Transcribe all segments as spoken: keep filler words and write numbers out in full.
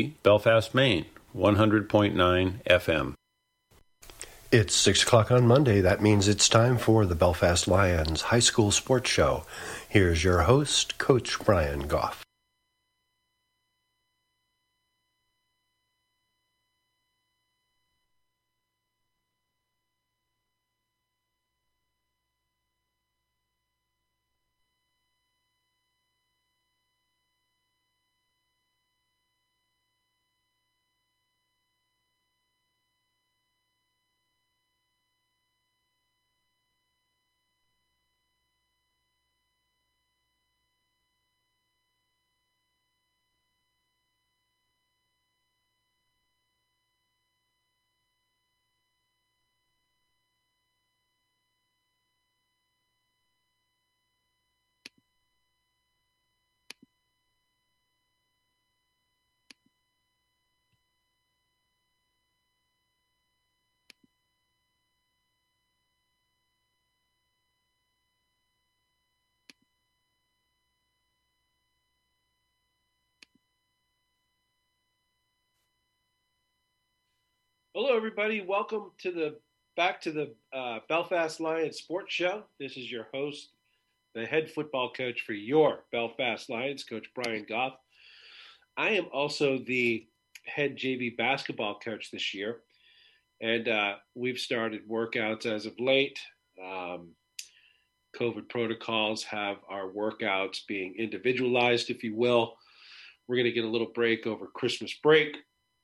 C, Belfast, Maine, one hundred point nine F M. It's six o'clock on Monday. That means it's time for the Belfast Lions High School Sports Show. Here's your host, Coach Brian Goff. Hello, everybody. Welcome to the back to the uh, Belfast Lions Sports Show. This is your host, the head football coach for your Belfast Lions, Coach Brian Goff. I am also the head J V basketball coach this year, and uh, we've started workouts as of late. Um, COVID protocols have our workouts being individualized, if you will. We're going to get a little break over Christmas break,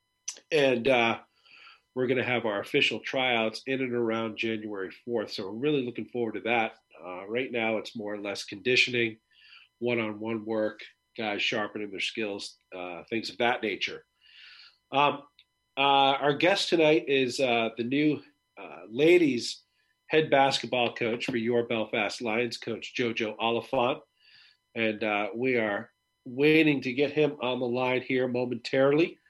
and uh, we're going to have our official tryouts in and around January fourth. So we're really looking forward to that. Uh, right now, it's more or less conditioning, one-on-one work, guys sharpening their skills, uh, things of that nature. Um, uh, our guest tonight is uh, the new uh, ladies head basketball coach for your Belfast Lions, Coach Jojo Oliphant. And uh, we are waiting to get him on the line here momentarily.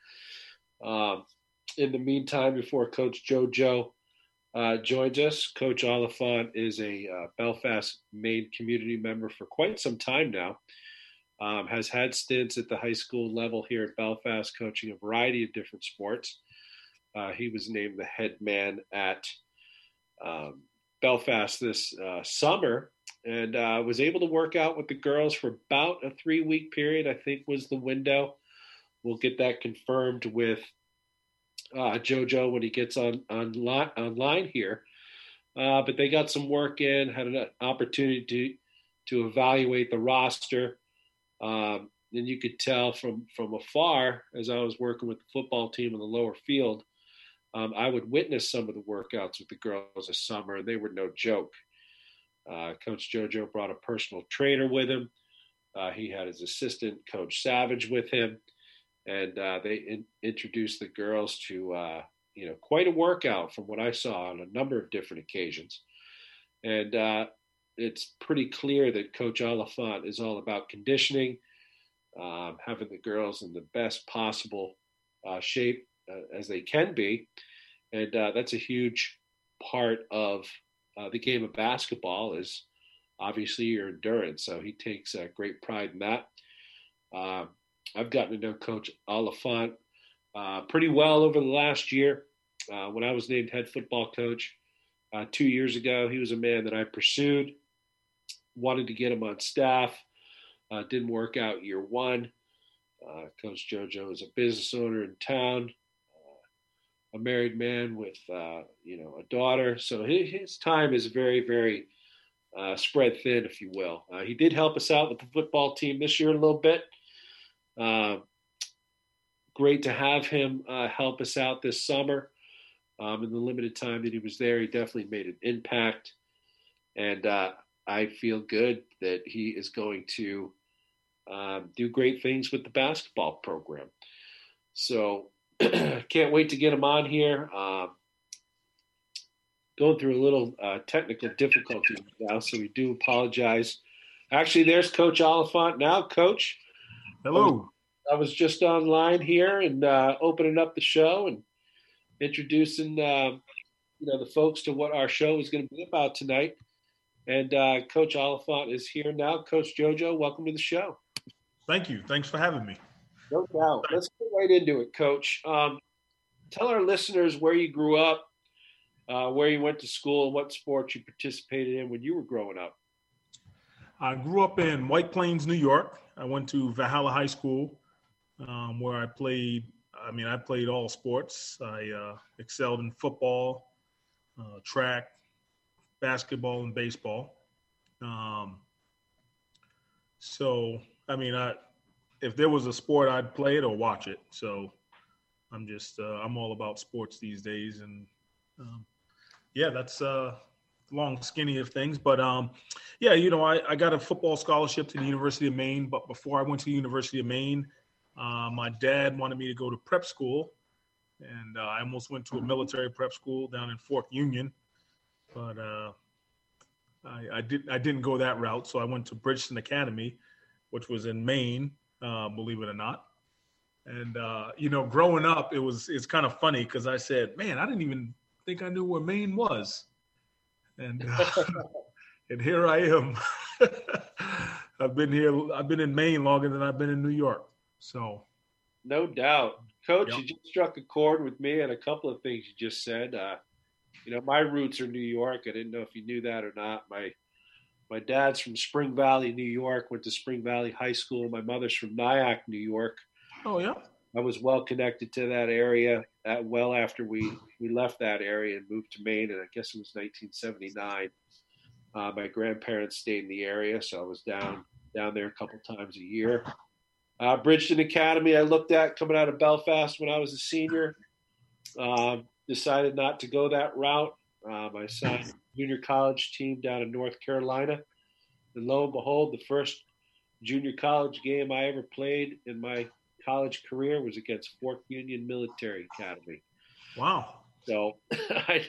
Um, In the meantime, before Coach Jojo uh, joins us, Coach Oliphant is a uh, Belfast, Maine community member for quite some time now. Um, has had stints at the high school level here at Belfast, coaching a variety of different sports. Uh, he was named the head man at um, Belfast this uh, summer and uh, was able to work out with the girls for about a three-week period, I think was the window. We'll get that confirmed with Uh, Jojo when he gets on, on li- online here. Uh, but they got some work in, had an opportunity to, to evaluate the roster. Um, and you could tell from, from afar, as I was working with the football team in the lower field, um, I would witness some of the workouts with the girls this summer, and they were no joke. Uh, Coach Jojo brought a personal trainer with him. Uh, he had his assistant, Coach Savage, with him. And uh, they in, introduced the girls to, uh, you know, quite a workout from what I saw on a number of different occasions. And uh, it's pretty clear that Coach Oliphant is all about conditioning, um, having the girls in the best possible uh, shape uh, as they can be. And uh, that's a huge part of uh, the game of basketball is obviously your endurance. So he takes uh, great pride in that. Um, I've gotten to know Coach Oliphant uh, pretty well over the last year. Uh, when I was named head football coach uh, two years ago, he was a man that I pursued, wanted to get him on staff. Uh, didn't work out year one. Uh, Coach Jojo is a business owner in town, uh, a married man with uh, you know a daughter. So his, his time is very, very uh, spread thin, if you will. Uh, he did help us out with the football team this year a little bit. Uh, great to have him uh, help us out this summer. Um, in the limited time that he was there, he definitely made an impact. And uh, I feel good that he is going to um, do great things with the basketball program. So can't wait to get him on here. Um, going through a little uh, technical difficulty now, so we do apologize. Actually, there's Coach Oliphant now. Coach. Hello. I was just online here and uh, opening up the show and introducing uh, you know the folks to what our show is going to be about tonight. And uh, Coach Oliphant is here now. Coach Jojo, welcome to the show. Thank you. Thanks for having me. No doubt. Let's get right into it, Coach. Um, tell our listeners where you grew up, uh, where you went to school, and what sports you participated in when you were growing up. I grew up in White Plains, New York. I went to Valhalla High School, um, where I played. I mean, I played all sports. I uh, excelled in football, uh, track, basketball, and baseball. Um, so, I mean, I if there was a sport, I'd play it or watch it. So, I'm just uh, I'm all about sports these days, and um, yeah, that's uh, long skinny of things. But um, yeah, you know, I, I got a football scholarship to the University of Maine. But before I went to the University of Maine, uh, my dad wanted me to go to prep school, and uh, I almost went to a military prep school down in Fort Union, but uh, I, I didn't I didn't go that route. So I went to Bridgeton Academy, which was in Maine, uh, believe it or not. And uh, you know, growing up, it was it's kind of funny because I said, "Man, I didn't even think I knew where Maine was," and uh, and here I am. I've been here. I've been in Maine longer than I've been in New York. So, no doubt, Coach. Yep. You just struck a chord with me on a couple of things you just said. Uh, you know, my roots are New York. I didn't know if you knew that or not. My my dad's from Spring Valley, New York. Went to Spring Valley High School. My mother's from Nyack, New York. Oh yeah. I was well connected to that area. At, well after we we left that area and moved to Maine, and I guess it was nineteen seventy-nine. Uh, my grandparents stayed in the area, so I was down down there a couple times a year. Uh, Bridgeton Academy, I looked at coming out of Belfast when I was a senior. Uh, decided not to go that route. Um, I signed a junior college team down in North Carolina, and lo and behold, the first junior college game I ever played in my college career was against Fort Union Military Academy. Wow. So, I,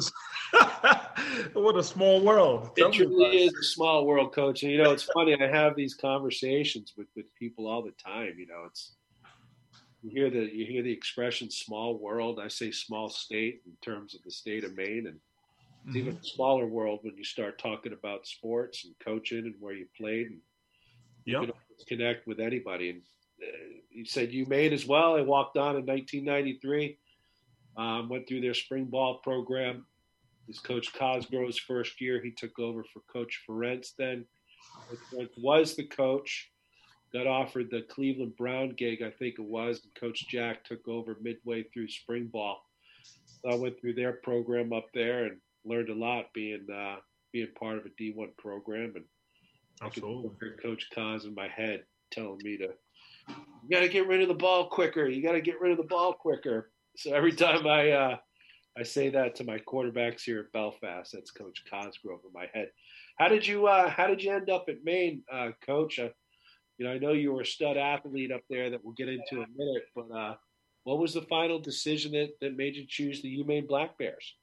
what a small world. It truly is a small world, Coach. And, you know, it's funny. I have these conversations with, with people all the time. You know, it's you hear the you hear the expression "small world." I say "small state" in terms of the state of Maine, and it's mm-hmm. even a smaller world when you start talking about sports and coaching and where you played, and you yep. can connect with anybody. And uh, you said you made as well. I walked on in nineteen ninety-three. Um, went through their spring ball program. This Coach Cosgrove's first year. He took over for Coach Ferentz then. Ferentz was the coach. Got offered the Cleveland Brown gig, I think it was, and Coach Jack took over midway through spring ball. So I went through their program up there and learned a lot being uh, being part of a D one program. And Absolutely. I could hear Coach Cos in my head telling me to, you got to get rid of the ball quicker. You got to get rid of the ball quicker. So every time I uh, I say that to my quarterbacks here at Belfast, that's Coach Cosgrove in my head. How did you uh, How did you end up at Maine, uh, Coach? Uh, you know, I know you were a stud athlete up there that we'll get into in a minute, but uh, what was the final decision that, that made you choose the UMaine Black Bears?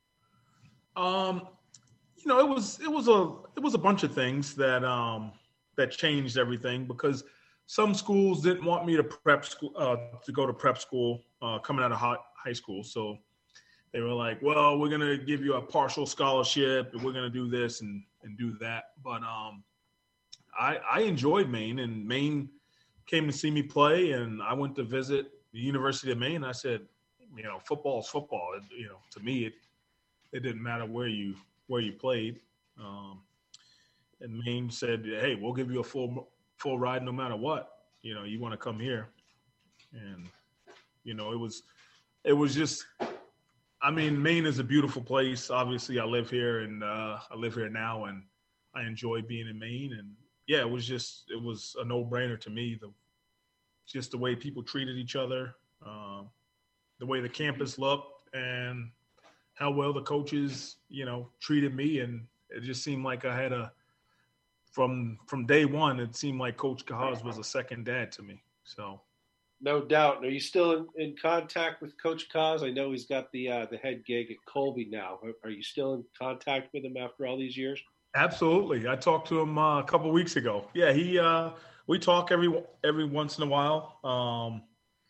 Um, you know, it was it was a it was a bunch of things that um, that changed everything because some schools didn't want me to prep school uh, to go to prep school uh, coming out of high, high school. So they were like, well, we're going to give you a partial scholarship and we're going to do this and, and do that. But um, I, I enjoyed Maine, and Maine came to see me play, and I went to visit the University of Maine. I said, you know, football is football. It, you know, to me, it, it didn't matter where you, where you played. Um, and Maine said, hey, we'll give you a full full ride no matter what. You know, you want to come here. And, you know, it was it was just I mean, Maine is a beautiful place. Obviously, I live here and uh, I live here now, and I enjoy being in Maine. And yeah, it was just it was a no-brainer to me. The just the way people treated each other, um, the way the campus looked, and how well the coaches, you know, treated me. And it just seemed like I had a From from day one, it seemed like Coach Cos was a second dad to me. So, no doubt. Are you still in, in contact with Coach Cos? I know he's got the uh, the head gig at Colby now. Are you still in contact with him after all these years? Absolutely. I talked to him uh, a couple of weeks ago. Yeah, he uh, we talk every every once in a while, um,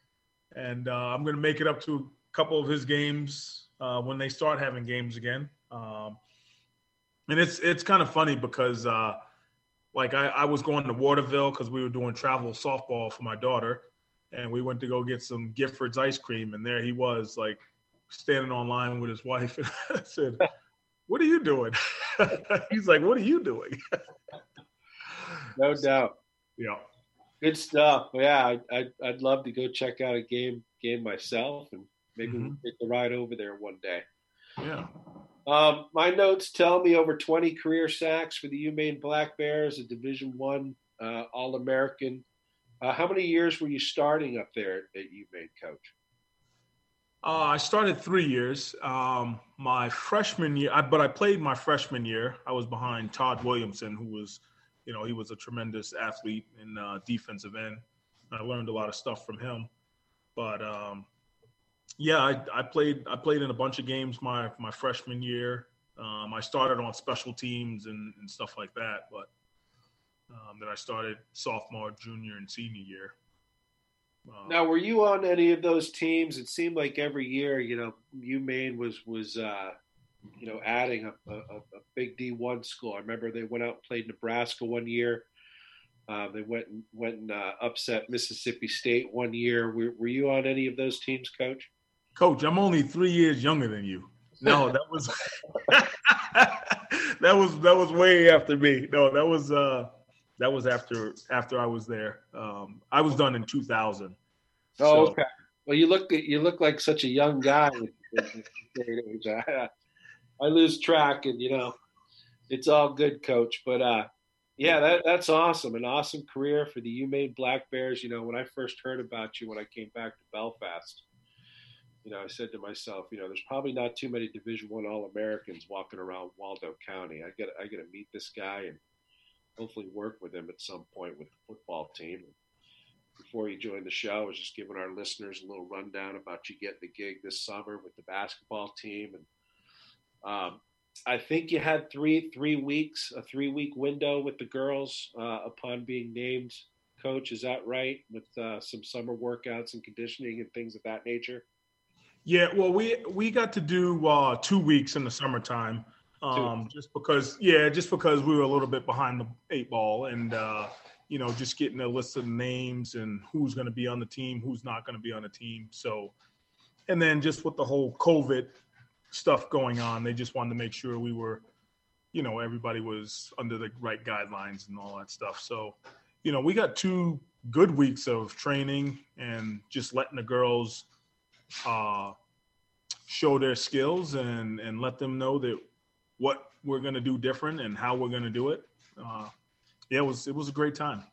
and uh, I'm going to make it up to a couple of his games uh, when they start having games again. Um, and it's it's kind of funny because. Uh, Like I, I was going to Waterville because we were doing travel softball for my daughter, and we went to go get some Giffords ice cream, and there he was, like, standing on line with his wife. And I said, "What are you doing?" He's like, "What are you doing?" No doubt. Yeah. Good stuff. Yeah, I'd, I'd, I'd love to go check out a game game myself, and maybe Mhm. we'll take the ride over there one day. Yeah. Um, my notes tell me over twenty career sacks for the UMaine Black Bears, a Division One uh, All-American. Uh, how many years were you starting up there at, at UMaine, Coach? Uh, I started three years. Um, my freshman year, I, but I played my freshman year. I was behind Todd Williamson, who was, you know, he was a tremendous athlete in uh, defensive end. I learned a lot of stuff from him. But um, yeah, I, I played. I played in a bunch of games my my freshman year. Um, I started on special teams and, and stuff like that. But um, then I started sophomore, junior, and senior year. Uh, Now, were you on any of those teams? It seemed like every year, you know, UMaine was was uh, you know adding a, a, a big D one school. I remember they went out and played Nebraska one year. Uh, they went and went and uh, upset Mississippi State one year. Were, were you on any of those teams, Coach? Coach, I'm only three years younger than you. No, that was that was that was way after me. No, that was uh, that was after after I was there. Um, I was done in two thousand. Oh, So- okay. Well, you look you look like such a young guy. I, I lose track, and you know, it's all good, Coach. But uh, yeah, that that's awesome. An awesome career for the UMaine Black Bears. You know, when I first heard about you when I came back to Belfast, you know, I said to myself, you know, there's probably not too many Division One All-Americans walking around Waldo County. I get I got to meet this guy and hopefully work with him at some point with the football team. Before you joined the show, I was just giving our listeners a little rundown about you getting the gig this summer with the basketball team, and um, I think you had three three weeks, a three week window with the girls uh, upon being named coach. Is that right? With uh, some summer workouts and conditioning and things of that nature. Yeah, well, we we got to do uh, two weeks in the summertime, um, just because. Yeah, just because we were a little bit behind the eight ball, and uh, you know, just getting a list of names and who's going to be on the team, who's not going to be on the team. So, and then just with the whole COVID stuff going on, they just wanted to make sure we were, you know, everybody was under the right guidelines and all that stuff. So, you know, we got two good weeks of training and just letting the girls uh, show their skills and, and let them know that what we're going to do different and how we're going to do it. Uh, yeah, it was, it was a great time.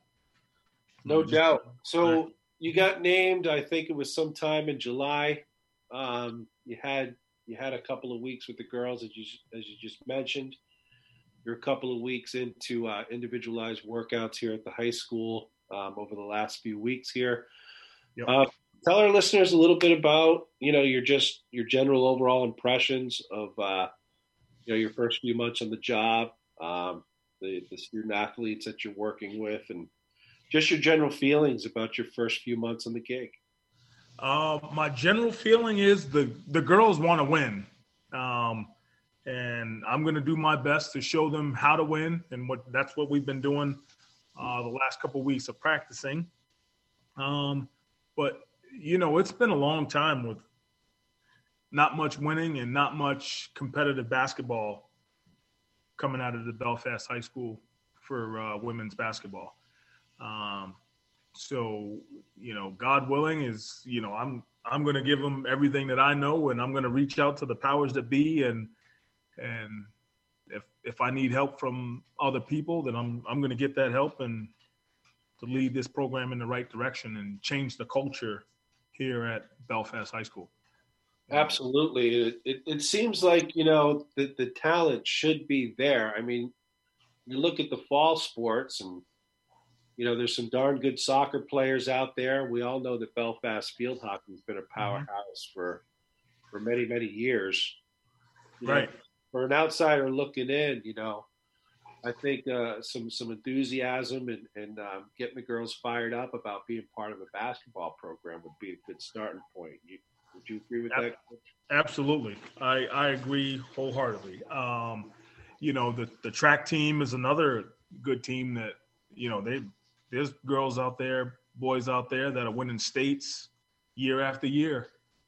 No Just- doubt. So you got named, I think it was sometime in July. Um, you had you had a couple of weeks with the girls, as you as you just mentioned. You're a couple of weeks into uh, individualized workouts here at the high school um, over the last few weeks here. Yep. Uh, tell our listeners a little bit about you know your just your general overall impressions of uh, you know your first few months on the job, um, the the student athletes that you're working with, and just your general feelings about your first few months on the gig. Uh, my general feeling is the, the girls want to win. Um, and I'm going to do my best to show them how to win. And what that's what we've been doing uh, the last couple of weeks of practicing. Um, but, you know, it's been a long time with not much winning and not much competitive basketball coming out of the Belfast High School for uh, women's basketball. Um, So, you know, God willing is, you know, I'm I'm going to give them everything that I know, and I'm going to reach out to the powers that be, and and if if I need help from other people, then I'm I'm going to get that help and to lead this program in the right direction and change the culture here at Belfast High School. Absolutely. It, it, it seems like, you know, the, the talent should be there. I mean, you look at the fall sports and, you know, there's some darn good soccer players out there. We all know that Belfast field hockey has been a powerhouse mm-hmm. for for many, many years. You right. know, for an outsider looking in, you know, I think uh, some some enthusiasm and, and um, getting the girls fired up about being part of a basketball program would be a good starting point. You, would you agree with that? Absolutely. I, I agree wholeheartedly. Um, you know, the, the track team is another good team that, you know, they there's girls out there boys out there that are winning states year after year.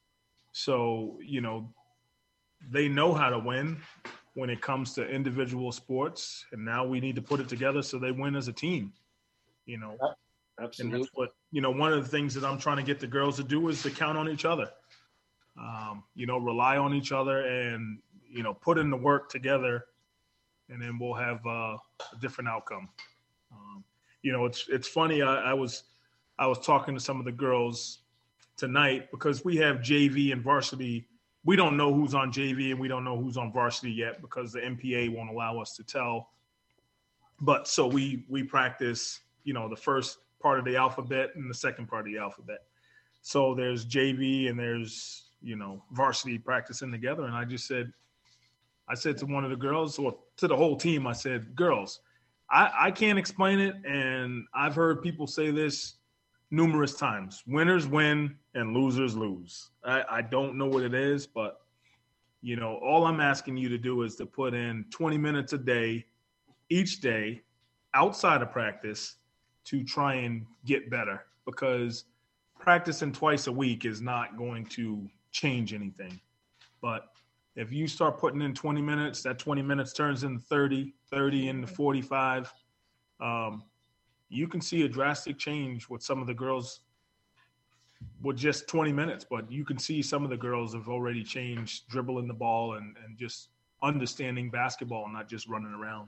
So, you know, they know how to win when it comes to individual sports. And now we need to put it together so they win as a team, you know. Absolutely. And that's what, you know, one of the things that I'm trying to get the girls to do is to count on each other, um, you know, rely on each other and, you know, put in the work together, and then we'll have uh, a different outcome. Um, you know, it's it's funny. I, I was I was talking to some of the girls tonight because we have J V and varsity. We don't know who's on J V and we don't know who's on varsity yet because the M P A won't allow us to tell. But so we we practice, you know, the first part of the alphabet and the second part of the alphabet. So there's J V and there's, you know, varsity practicing together. And I just said, I said to one of the girls, or to the whole team, I said, girls, I, I can't explain it. And I've heard people say this numerous times. Winners win and losers lose. I, I don't know what it is, but, you know, all I'm asking you to do is to put in twenty minutes a day, each day, outside of practice, to try and get better, because practicing twice a week is not going to change anything. But if you start putting in twenty minutes, that twenty minutes turns into thirty, thirty into forty-five. Um, you can see a drastic change with some of the girls with just twenty minutes, but you can see some of the girls have already changed dribbling the ball and, and just understanding basketball, not just running around.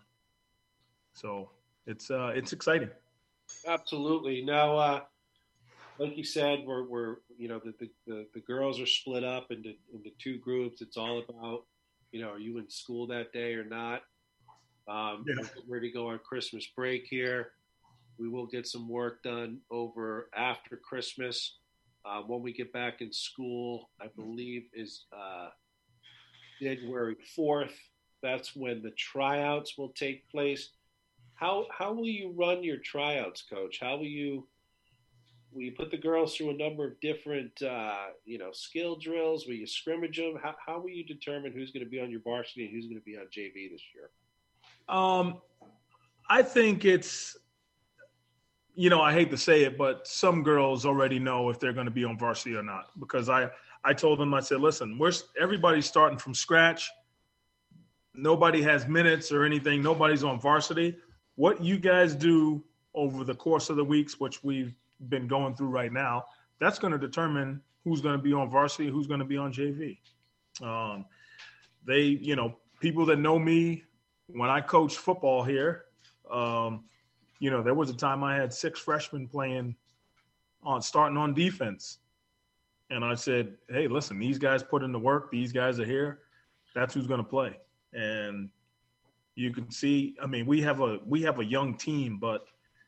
So it's uh, it's exciting. Absolutely. Now, uh, like you said, we're, we're you know, the, the, the girls are split up into, into two groups. It's all about, you know, are you in school that day or not? Um, Yeah. We're getting ready to go on Christmas break here. We will get some work done over after Christmas. Uh, when we get back in school, I believe is uh, January fourth. That's when the tryouts will take place. How how will you run your tryouts, Coach? How will you will you put the girls through a number of different uh, you know skill drills? Will you scrimmage them? How how will you determine who's going to be on your varsity and who's going to be on J V this year? Um, I think it's, you know, I hate to say it, but some girls already know if they're going to be on varsity or not, because I I told them, I said, listen, we're everybody's starting from scratch. Nobody has minutes or anything. Nobody's on varsity. What you guys do over the course of the weeks, which we've been going through right now, that's going to determine who's going to be on varsity, who's going to be on J V. Um, they, you know, people that know me when I coached football here, um, you know, there was a time I had six freshmen playing on starting on defense. And I said, hey, listen, these guys put in the work. These guys are here. That's who's going to play. And you can see, I mean, we have a we have a young team, but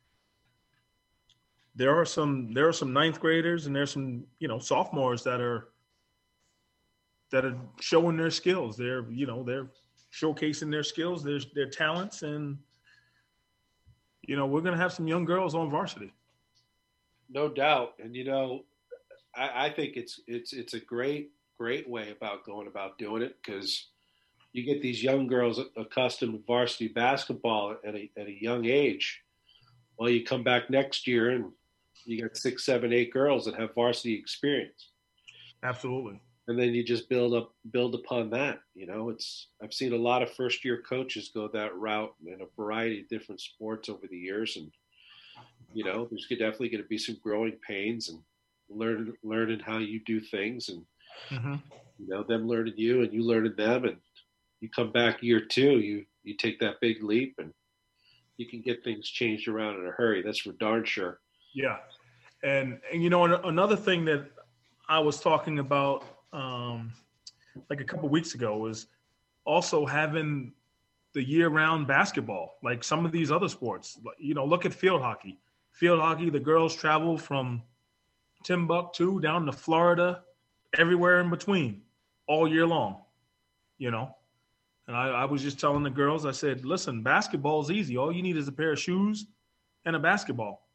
there are some there are some ninth graders and there's some, you know, sophomores that are that are showing their skills. They're, you know, they're showcasing their skills, their their talents, and you know, we're gonna have some young girls on varsity. No doubt. And you know, I, I think it's it's it's a great, great way about going about doing it, because you get these young girls accustomed to varsity basketball at a, at a young age. Well, you come back next year and you got six, seven, eight girls that have varsity experience. Absolutely. And then you just build up, build upon that. You know, it's, I've seen a lot of first year coaches go that route in a variety of different sports over the years. And, you know, there's definitely going to be some growing pains and learn, learning how you do things, and, Mm-hmm. you know, them learning you and you learning them. And you come back year two, you, you take that big leap and you can get things changed around in a hurry. That's for darn sure. Yeah. And, and you know, another thing that I was talking about um, like a couple weeks ago was also having the year-round basketball, like some of these other sports. You know, look at field hockey. Field hockey, the girls travel from Timbuktu down to Florida, everywhere in between, all year long, you know. And I, I was just telling the girls, I said, listen, basketball is easy. All you need is a pair of shoes and a basketball.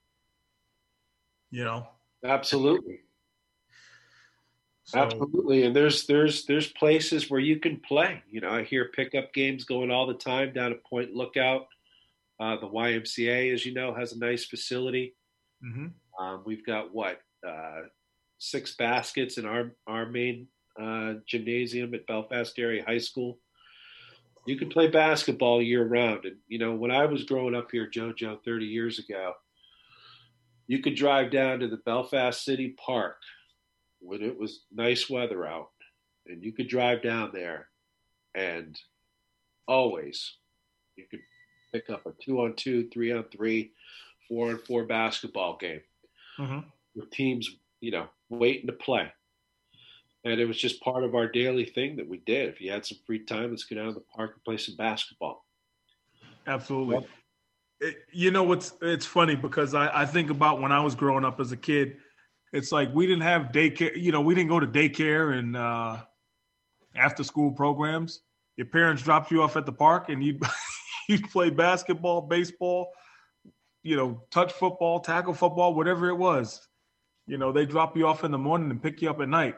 You know? Absolutely. So, Absolutely. And there's there's there's places where you can play. You know, I hear pickup games going all the time down at Point Lookout. Uh, the Y M C A, as you know, has a nice facility. mm-hmm. Um, we've got what uh, six baskets in our our main uh, gymnasium at Belfast Area High School. You can play basketball year round, and you know when I was growing up here, JoJo, thirty years ago, you could drive down to the Belfast City Park when it was nice weather out, and you could drive down there, and always you could pick up a two on two, three on three, four on four basketball game Mm-hmm. with teams, you know, waiting to play. And it was just part of our daily thing that we did. If you had some free time, let's go down to the park and play some basketball. Absolutely. Yep. It, you know what's it's funny because I, I think about when I was growing up as a kid. It's like we didn't have daycare. You know, we didn't go to daycare and uh, after school programs. Your parents dropped you off at the park and you'd you'd play basketball, baseball, you know, touch football, tackle football, whatever it was. You know, they drop you off in the morning and pick you up at night.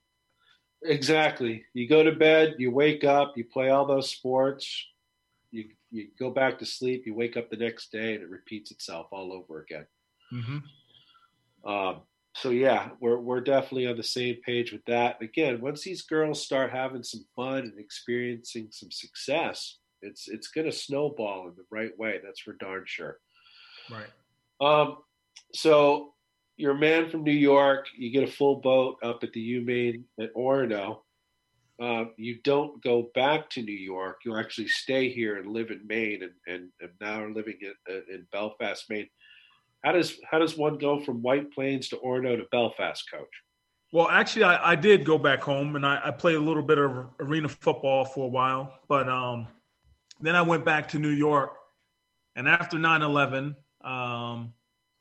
Exactly. You go to bed, you wake up, you play all those sports, you you go back to sleep, you wake up the next day, and it repeats itself all over again. Mm-hmm. Um, so yeah, we're we're definitely on the same page with that. Again, once these girls start having some fun and experiencing some success, it's it's going to snowball in the right way. That's for darn sure. Right. Um, so you're a man from New York. You get a full boat up at the UMaine at Orono. Uh, you don't go back to New York. You actually stay here and live in Maine, and, and, and now are living in, in Belfast, Maine. How does how does one go from White Plains to Orono to Belfast, Coach? Well, actually, I, I did go back home, and I, I played a little bit of arena football for a while. But um, then I went back to New York, and after nine eleven, um,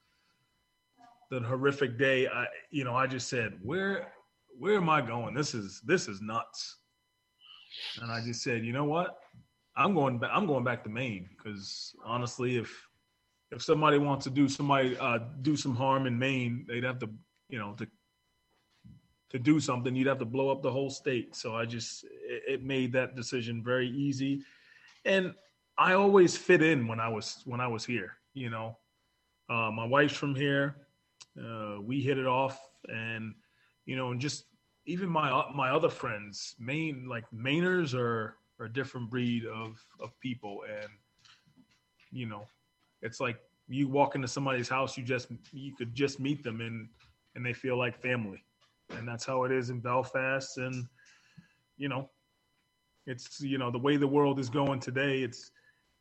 the horrific day, I you know, I just said, where where am I going? This is this is nuts. And I just said, you know what? I'm going back. I'm going back to Maine because honestly, if if somebody wants to do somebody uh, do some harm in Maine, they'd have to, you know, to to do something, you'd have to blow up the whole state. So I just it, it made that decision very easy, and I always fit in when I was when I was here. You know, uh, my wife's from here. Uh, we hit it off, and you know, and just even my my other friends, Maine like Mainers are, are a different breed of of people, and you know, it's like you walk into somebody's house, you just you could just meet them, and and they feel like family, and that's how it is in Belfast, and you know, it's you know the way the world is going today, it's.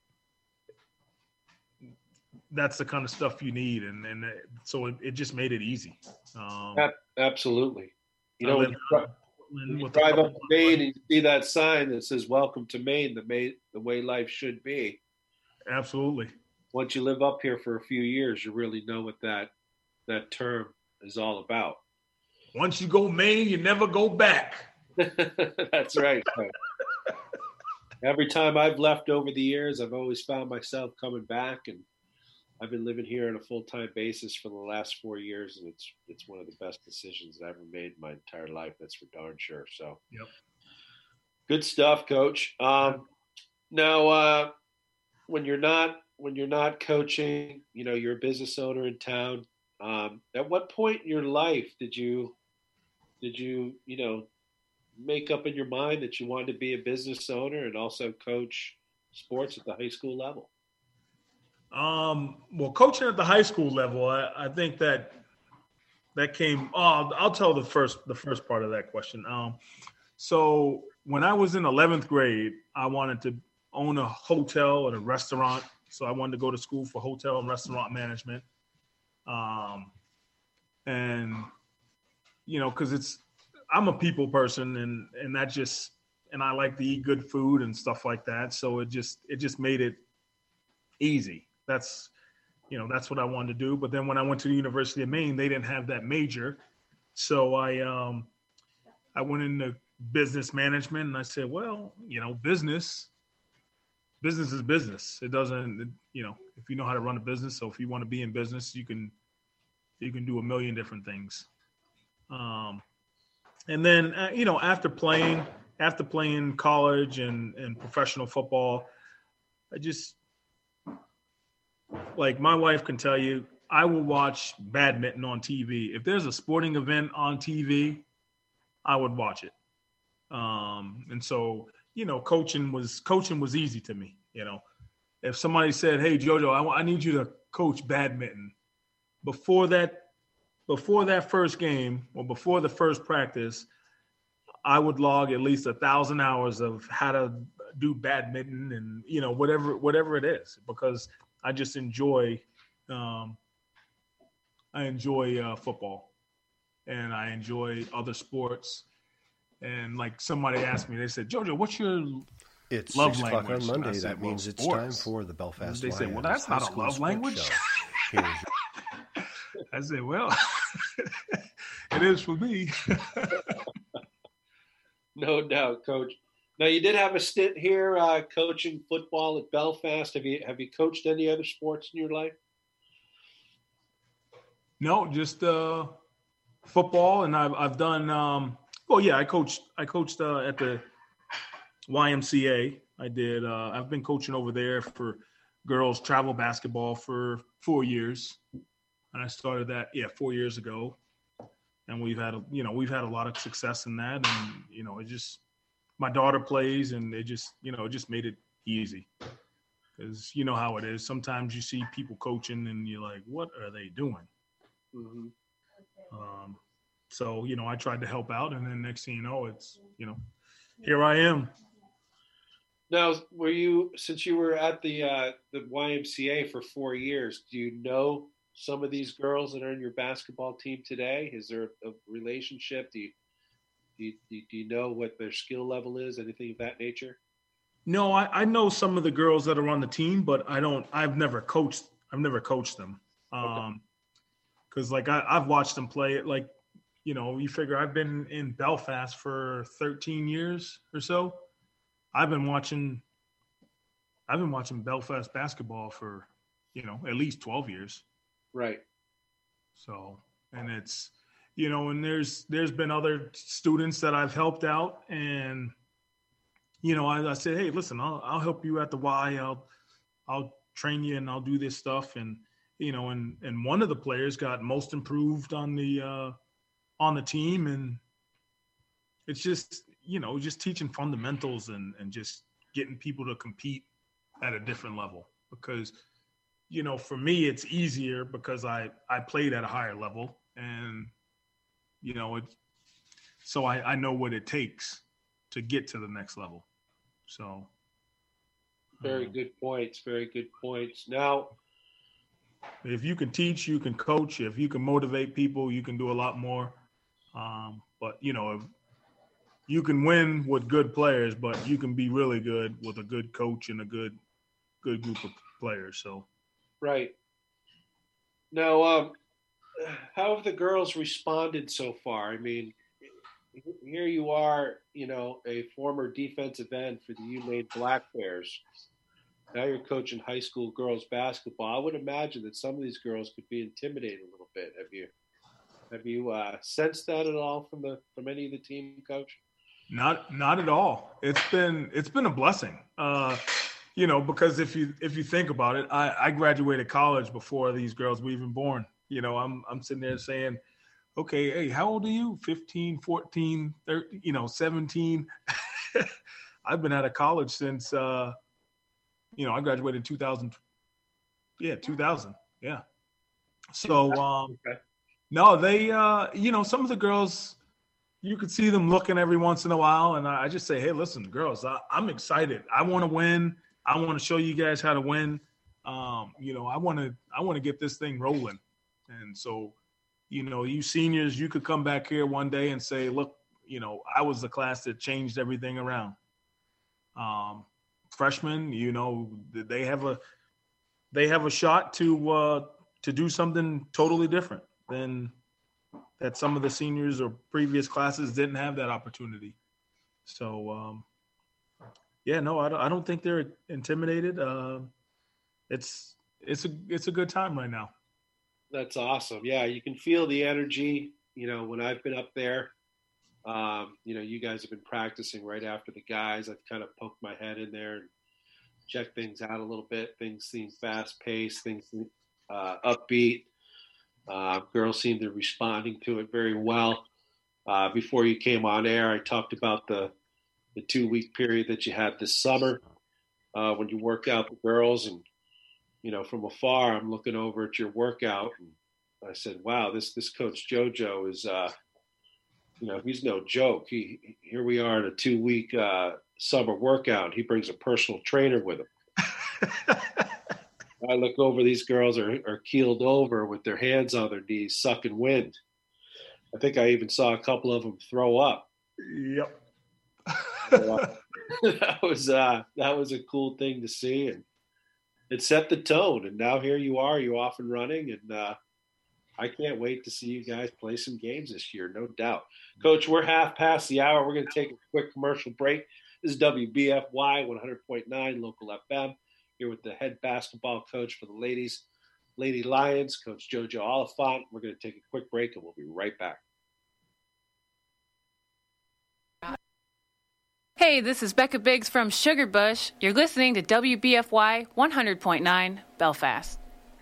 That's the kind of stuff you need, and and so it, it just made it easy. Um, Absolutely. You know, when you, when you with drive up to Maine and you see that sign that says "Welcome to Maine," the Maine, the way life should be. Absolutely. Once you live up here for a few years, you really know what that that term is all about. Once you go Maine, you never go back. That's right. Every time I've left over the years, I've always found myself coming back, and I've been living here on a full-time basis for the last four years, and it's it's one of the best decisions I've ever made in my entire life. That's for darn sure. So, yep. Good stuff, Coach. Um, now, uh, when you're not when you're not coaching, you know, you're a business owner in town. Um, at what point in your life did you did you you know make up in your mind that you wanted to be a business owner and also coach sports at the high school level? Um, well, coaching at the high school level, I, I think that that came. Oh, I'll tell the first the first part of that question. Um, so when I was in eleventh grade, I wanted to own a hotel and a restaurant. So I wanted to go to school for hotel and restaurant management. Um, and you know, because it's I'm a people person, and and that just and I like to eat good food and stuff like that. So it just it just made it easy. That's, you know, that's what I wanted to do. But then when I went to the University of Maine, they didn't have that major. So I, um, I went into business management, and I said, well, you know, business, business is business. It doesn't, you know, if you know how to run a business. So if you want to be in business, you can, you can do a million different things. Um, and then, uh, you know, after playing, after playing college and, and professional football, I just, like my wife can tell you, I will watch badminton on T V. If there's a sporting event on T V, I would watch it. Um, and so, you know, coaching was coaching was easy to me. You know, if somebody said, "Hey, JoJo, I, I need you to coach badminton," before that, before that first game or before the first practice, I would log at least a thousand hours of how to do badminton and, you know, whatever whatever it is, because I just enjoy um, I enjoy uh, football, and I enjoy other sports. And like somebody asked me, they said, "JoJo, what's your It's love six language?" o'clock on Monday. Said, that well, means it's sports. time for the Belfast They Lions. said, "Well, that's High not a School love Sports language." Show. Here's your- I said, "Well, it is for me." No doubt, Coach. Now, you did have a stint here uh, coaching football at Belfast. Have you have you coached any other sports in your life? No, just uh, football, and I've I've done. Um, well, yeah, I coached. I coached uh, at the Y M C A. I did. Uh, I've been coaching over there for girls travel basketball for four years, and I started that yeah four years ago. And we've had a you know we've had a lot of success in that, and you know it just my daughter plays, and it just you know it just made it easy, because you know how it is. Sometimes you see people coaching, and you're like, what are they doing? Mm-hmm. Um, so, you know, I tried to help out, and then next thing you know, it's, you know, here I am. Now, were you, since you were at the uh, the Y M C A for four years, do you know some of these girls that are in your basketball team today? Is there a relationship? Do you do you, do you know what their skill level is? Anything of that nature? No, I, I know some of the girls that are on the team, but I don't. I've never coached. I've never coached them. Um, because like I, I've watched them play it. Like, you know, you figure I've been in Belfast for thirteen years or so. I've been watching. I've been watching Belfast basketball for, you know, at least twelve years. Right. So, and it's, you know, and there's there's been other students that I've helped out, and you know, I, I said, hey, listen, I'll I'll help you at the Y. I'll I'll train you and I'll do this stuff, and you know, and and one of the players got most improved on the uh, on the team, and it's just you know just teaching fundamentals and and just getting people to compete at a different level, because you know for me it's easier because I I played at a higher level, and you know it so I I know what it takes to get to the next level. So very um, good points. Very good points. Now, if you can teach, you can coach. If you can motivate people, you can do a lot more. Um, but, you know, if you can win with good players, but you can be really good with a good coach and a good good group of players. So, right. Now, um, how have the girls responded so far? I mean, here you are, you know, a former defensive end for the UMaine Black Bears. Now you're coaching high school girls basketball. I would imagine that some of these girls could be intimidated a little bit. Have you have you uh, sensed that at all from the from any of the team, Coach? Not not at all. It's been it's been a blessing. Uh, you know, because if you if you think about it, I, I graduated college before these girls were even born. You know, I'm I'm sitting there saying, okay, hey, how old are you? fifteen, fourteen, thirteen, you know, seventeen. I've been out of college since uh, you know, I graduated in two thousand. Yeah, two thousand. Yeah. So, um, okay. no, they, uh, you know, some of the girls, you could see them looking every once in a while. And I, I just say, hey, listen, girls, I, I'm excited. I want to win. I want to show you guys how to win. Um, you know, I want to, I want to get this thing rolling. And so, you know, you seniors, you could come back here one day and say, look, you know, I was the class that changed everything around. Um, freshmen, you know, they have a they have a shot to uh, to do something totally different than that some of the seniors or previous classes didn't have that opportunity. So, um, yeah, no, I don't, I don't think they're intimidated. Uh, it's it's a it's a good time right now. That's awesome. Yeah, you can feel the energy. You know, when I've been up there, um, you know, you guys have been practicing right after the guys. I've kind of poked my head in there and checked things out a little bit. Things seem fast paced, things seem uh, upbeat. Uh, girls seem to be responding to it very well. Uh, before you came on air, I talked about the the two week period that you had this summer uh, when you worked out the girls, and you know, from afar, I'm looking over at your workout, and I said, "Wow, this this Coach JoJo is, uh, you know, he's no joke. He here we are in a two week uh, summer workout. He brings a personal trainer with him." I look over; these girls are are keeled over with their hands on their knees, sucking wind. I think I even saw a couple of them throw up. Yep. So, uh, that was uh, that was a cool thing to see, and it set the tone. And now here you are, you off and running, and uh, I can't wait to see you guys play some games this year, no doubt. Coach, we're half past the hour. We're going to take a quick commercial break. This is W B F Y one hundred point nine local F M. Here with the head basketball coach for the ladies, Lady Lions, Coach JoJo Oliphant. We're going to take a quick break, and we'll be right back. Hey, this is Becca Biggs from Sugarbush. You're listening to W B F Y one hundred point nine Belfast.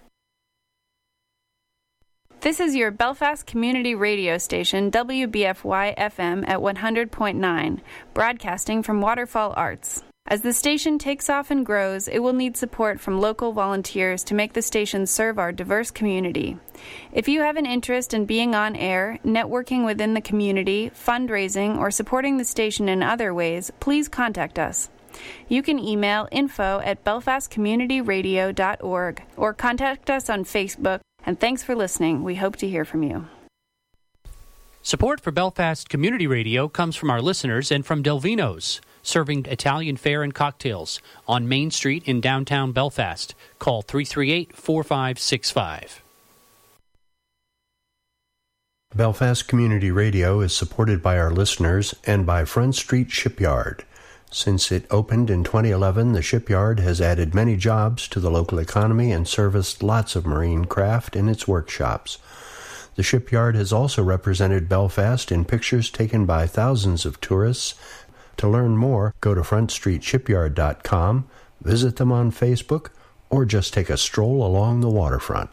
This is your Belfast community radio station, W B F Y F M at one hundred point nine, broadcasting from Waterfall Arts. As the station takes off and grows, it will need support from local volunteers to make the station serve our diverse community. If you have an interest in being on air, networking within the community, fundraising, or supporting the station in other ways, please contact us. You can email info at belfast community radio dot org or contact us on Facebook. And thanks for listening. We hope to hear from you. Support for Belfast Community Radio comes from our listeners and from Delvino's, serving Italian fare and cocktails on Main Street in downtown Belfast. Call three three eight, four five six five. Belfast Community Radio is supported by our listeners and by Front Street Shipyard. Since it opened in twenty eleven, the shipyard has added many jobs to the local economy and serviced lots of marine craft in its workshops. The shipyard has also represented Belfast in pictures taken by thousands of tourists. To learn more, go to front street shipyard dot com, visit them on Facebook, or just take a stroll along the waterfront.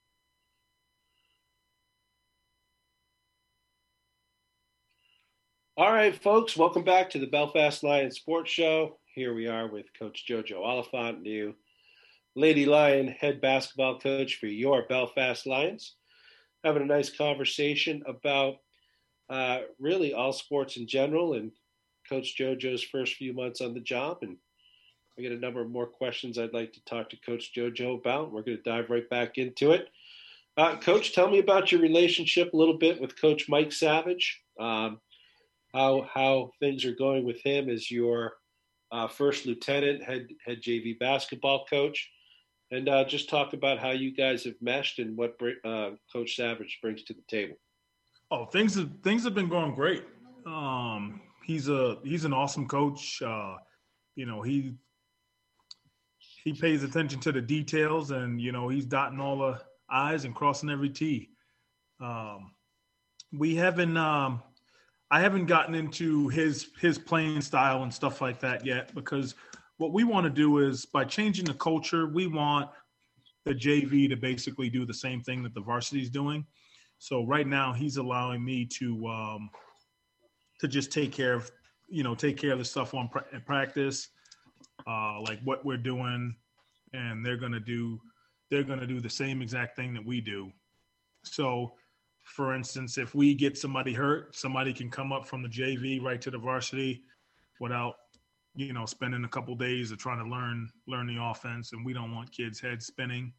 All right, folks, welcome back to the Belfast Lions Sports Show. Here we are with Coach JoJo Oliphant, new Lady Lion head basketball coach for your Belfast Lions. Having a nice conversation about uh, really all sports in general and Coach JoJo's first few months on the job. And I get a number of more questions I'd like to talk to Coach JoJo about. We're going to dive right back into it. Uh, Coach, tell me about your relationship a little bit with Coach Mike Savage. Um, how how things are going with him as your uh, first lieutenant, head head J V basketball coach, and uh, just talk about how you guys have meshed and what uh, Coach Savage brings to the table. Oh, things have things have been going great. Um, he's a he's an awesome coach. Uh, you know, he he pays attention to the details, and you know, he's dotting all the I's and crossing every T. Um, we haven't. Um, I haven't gotten into his his playing style and stuff like that yet, because what we want to do is, by changing the culture, we want the J V to basically do the same thing that the varsity is doing. So right now he's allowing me to um, to just take care of, you know, take care of the stuff on pra- in practice, uh, like what we're doing, and they're gonna do they're gonna do the same exact thing that we do. So, for instance, if we get somebody hurt, somebody can come up from the J V right to the varsity without, you know, spending a couple days of trying to learn learn the offense, and we don't want kids' heads spinning.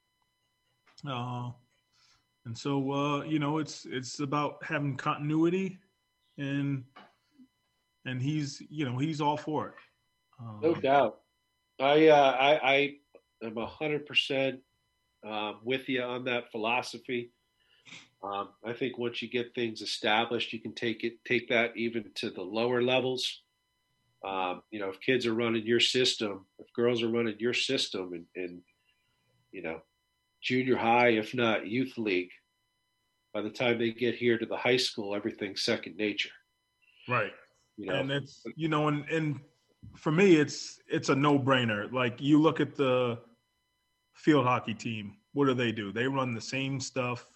Uh, and so, uh, you know, it's it's about having continuity, and and he's, you know, he's all for it. Um, no doubt. I uh, I, I am a hundred percent with you on that philosophy. Um, I think once you get things established, you can take it, take that even to the lower levels. Um, you know, if kids are running your system, if girls are running your system in, in, you know, junior high, if not youth league, by the time they get here to the high school, everything's second nature. Right. You know, and it's, you know, and, and for me, it's, it's a no brainer. Like, you look at the field hockey team, what do they do? They run the same stuff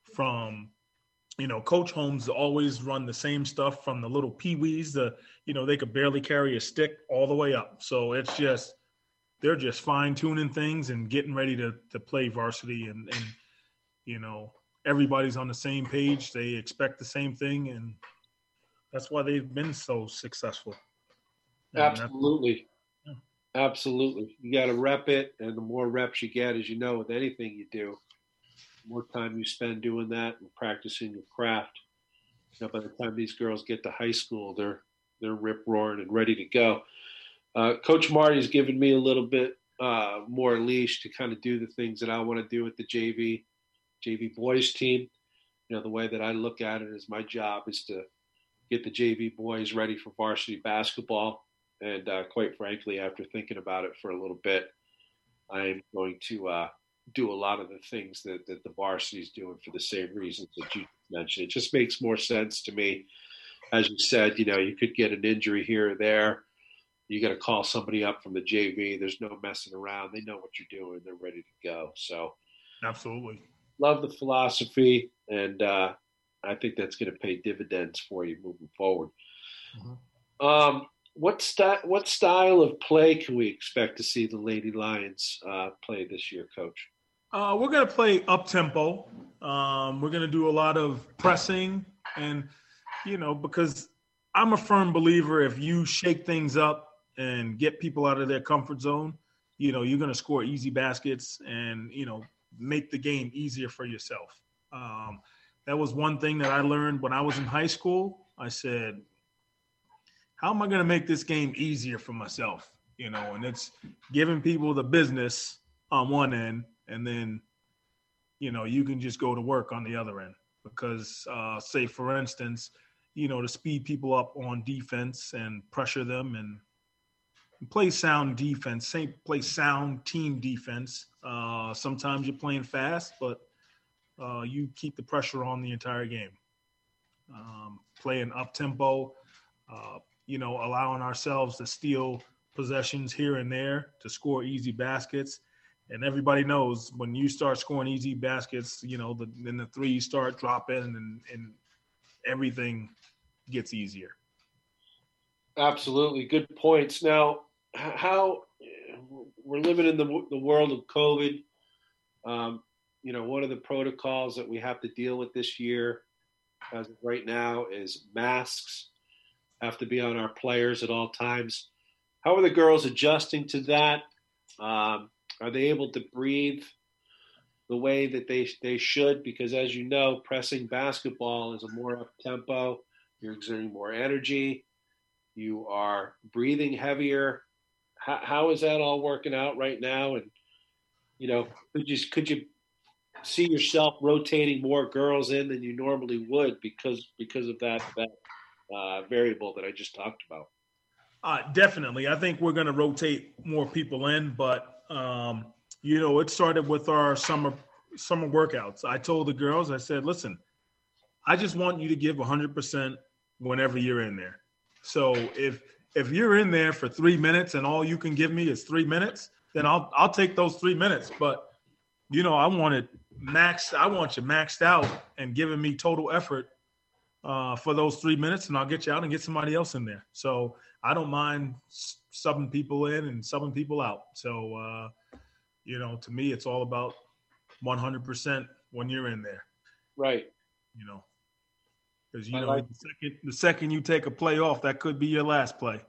from, you know, Coach Holmes always run the same stuff from the little peewees, the, you know, they could barely carry a stick all the way up. So it's just, they're just fine tuning things and getting ready to, to play varsity. And, and, you know, everybody's on the same page. They expect the same thing. And that's why they've been so successful. And Absolutely. Yeah. Absolutely. You got to rep it. And the more reps you get, as you know, with anything you do, the more time you spend doing that and practicing your craft. You know, by the time these girls get to high school, they're, they're rip roaring and ready to go. Uh, Coach Marty's given me a little bit uh, more leash to kind of do the things that I want to do with the J V, J V boys team. You know, the way that I look at it is my job is to get the J V boys ready for varsity basketball. And uh, quite frankly, after thinking about it for a little bit, I'm going to uh, do a lot of the things that, that the varsity is doing for the same reasons that you mentioned. It just makes more sense to me. As you said, you know, you could get an injury here or there. You got to call somebody up from the J V. There's no messing around. They know what you're doing. They're ready to go. So, absolutely, love the philosophy, and uh, I think that's going to pay dividends for you moving forward. Mm-hmm. Um, what st- what style of play can we expect to see the Lady Lions uh, play this year, Coach? Uh, we're going to play up tempo. Um, we're going to do a lot of pressing, and you know, because I'm a firm believer, if you shake things up and get people out of their comfort zone, you know, you're going to score easy baskets and, you know, make the game easier for yourself. Um, that was one thing that I learned when I was in high school. I said, how am I going to make this game easier for myself? You know, and it's giving people the business on one end, and then, you know, you can just go to work on the other end. Because, uh, say, for instance, you know, to speed people up on defense and pressure them and play sound defense, say play sound team defense. Uh, sometimes you're playing fast, but uh, you keep the pressure on the entire game. Um, playing up tempo, uh, you know, allowing ourselves to steal possessions here and there to score easy baskets. And everybody knows when you start scoring easy baskets, you know, the, then the threes start dropping and, and everything gets easier. Absolutely. Good points. Now, how we're living in the, the world of COVID. Um, you know, one of the protocols that we have to deal with this year as of right now is masks have to be on our players at all times. How are the girls adjusting to that? Um, are they able to breathe the way that they they should? Because as you know, pressing basketball is a more up tempo. You're exerting more energy. You are breathing heavier. How, how is that all working out right now? And, you know, could you, could you see yourself rotating more girls in than you normally would because because of that, that uh, variable that I just talked about? Uh, definitely. I think we're going to rotate more people in, but, um, you know, it started with our summer summer workouts. I told the girls, I said, listen, I just want you to give one hundred percent whenever you're in there. So if if you're in there for three minutes and all you can give me is three minutes, then I'll I'll take those three minutes. But, you know, I want it maxed. I want you maxed out and giving me total effort uh, for those three minutes, and I'll get you out and get somebody else in there. So I don't mind subbing people in and subbing people out. So, uh, you know, to me, it's all about one hundred percent when you're in there. Right. You know. Because, you know, like, the, second, the second you take a play off, that could be your last play.